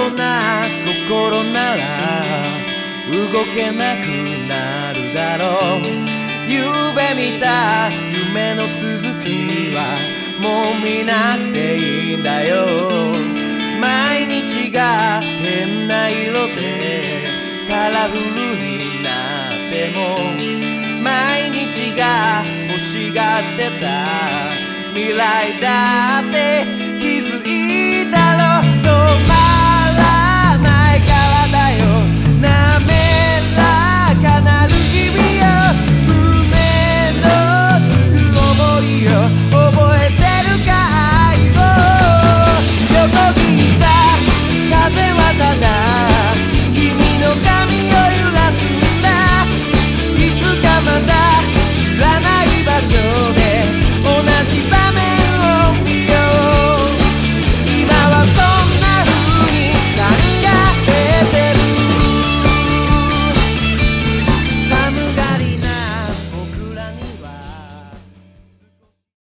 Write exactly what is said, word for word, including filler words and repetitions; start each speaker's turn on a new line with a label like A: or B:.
A: ような心なら動けなくなるだろう。夢見た夢の続きはもう見なくていいんだよ。毎日が変な色でカラフルになっても毎日が欲しがってた未来だって気づいた。